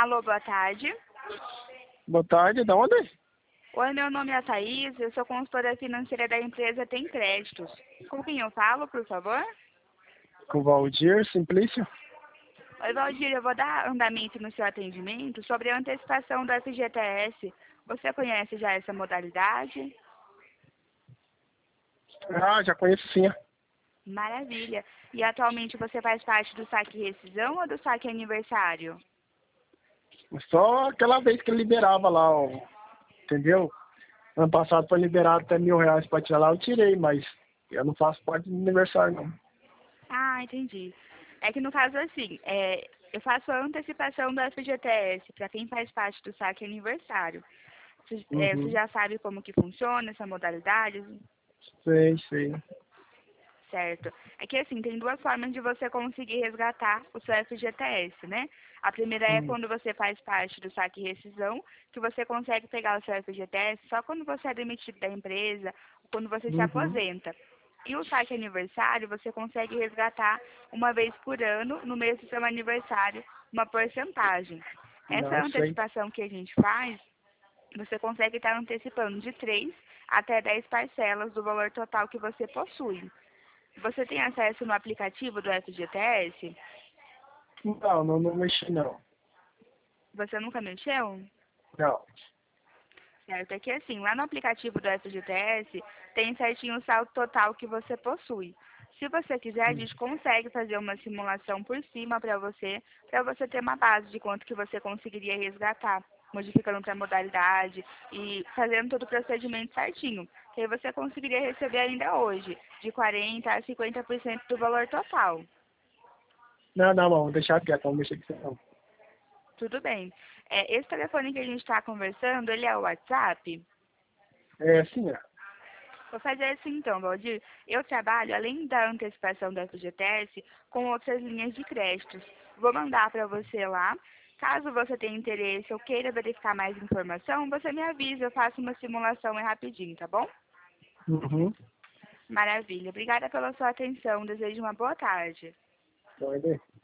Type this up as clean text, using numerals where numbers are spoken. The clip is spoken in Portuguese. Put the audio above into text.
Alô, boa tarde. Boa tarde, da onde? Oi, meu nome é Thaís, eu sou consultora financeira da empresa Tem Créditos. Com quem eu falo, por favor? Com Valdir Simplício. Oi, Valdir, eu vou dar andamento no seu atendimento sobre a antecipação do FGTS. Você conhece já essa modalidade? Ah, já conheço sim. Maravilha. E atualmente você faz parte do saque rescisão ou do saque aniversário? Só aquela vez que ele liberava lá, ó, entendeu? Ano passado foi liberado até R$ 1.000 para tirar lá, eu tirei, mas eu não faço parte do aniversário, não. Ah, entendi. É que no caso assim, eu faço a antecipação do FGTS para quem faz parte do saque aniversário. Você Uhum. já sabe como que funciona essa modalidade? Sei. Certo. É que assim, tem duas formas de você conseguir resgatar o seu FGTS, né? A primeira é Uhum. quando você faz parte do saque e rescisão, que você consegue pegar o seu FGTS só quando você é demitido da empresa, ou quando você se Uhum. aposenta. E o saque aniversário, você consegue resgatar uma vez por ano, no mês do seu aniversário, uma porcentagem. Essa Não sei. antecipação que a gente faz, você consegue estar antecipando de 3 até 10 parcelas do valor total que você possui. Você tem acesso no aplicativo do FGTS? Não mexi não. Você nunca mexeu? Não. Certo, é que assim, lá no aplicativo do FGTS tem certinho o saldo total que você possui. Se você quiser, a Uhum. gente consegue fazer uma simulação por cima para você ter uma base de quanto que você conseguiria resgatar, modificando para modalidade e fazendo todo o procedimento certinho. Que aí você conseguiria receber ainda hoje, de 40% a 50% do valor total. Não, vou deixar quieto, não mexer com isso não. Tudo bem. Esse telefone que a gente está conversando, ele é o WhatsApp? É, sim, é. Vou fazer assim então, Valdir. Eu trabalho, além da antecipação do FGTS, com outras linhas de créditos. Vou mandar para você lá. Caso você tenha interesse ou queira verificar mais informação, você me avisa, eu faço uma simulação rapidinho, tá bom? Uhum. Maravilha. Obrigada pela sua atenção. Desejo uma boa tarde. Pode.